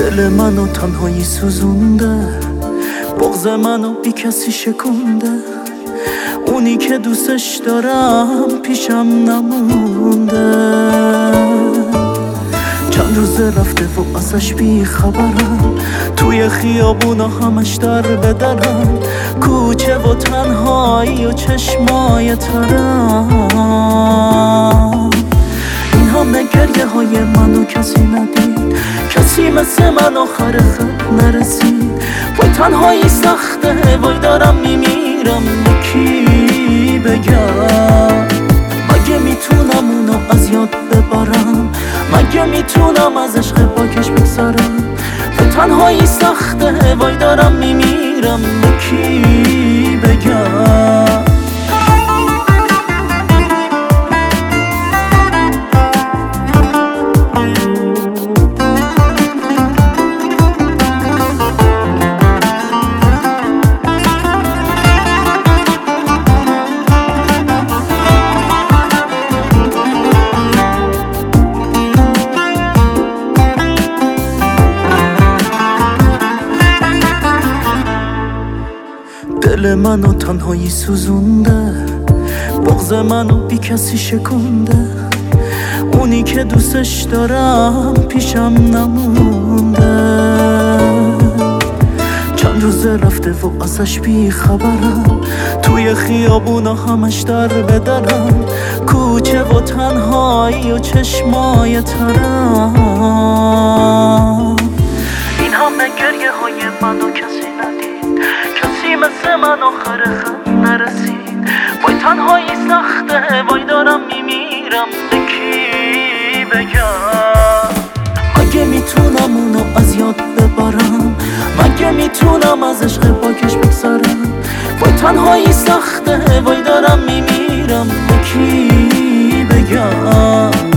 دل منو تنهایی سوزونده، بغض منو بی کسی شکونده، اونی که دوستش دارم پیشم نمونده. چند روز رفته و ازش بی خبرم، توی خیابونا همش در بدرم، کوچه و تنهایی و چشمای ترم. این همه گریه های منو کسی ندید، کسی مثل من آخر خط نرسید. وای تنهایی سخته، وای دارم میمیرم، به کی بگم؟ مگه میتونم اونو از یاد ببرم؟ مگه میتونم از عشق پاکش بگذرم؟ وای تنهایی سخته، وای دارم میمیرم، به کی بگم؟ دل منو تنهایی سوزونده، بغض منو بی کسی شکونده، اونی که دوستش دارم پیشم نمونده. چند روز رفته و ازش بی خبرم، توی خیابونا همش در بدرم، کوچه و تنهایی و چشمای ترم. این همه گریه های منو کسی ندید، کسی مثل من آخر خط نرسید. وای تنهایی سخته، وای دارم میمیرم، به کی بگم؟ مگه میتونم اونو از یاد ببرم؟ مگه میتونم از عشق پاکش بگذرم؟ وای تنهایی سخته، وای دارم میمیرم، به کی بگم؟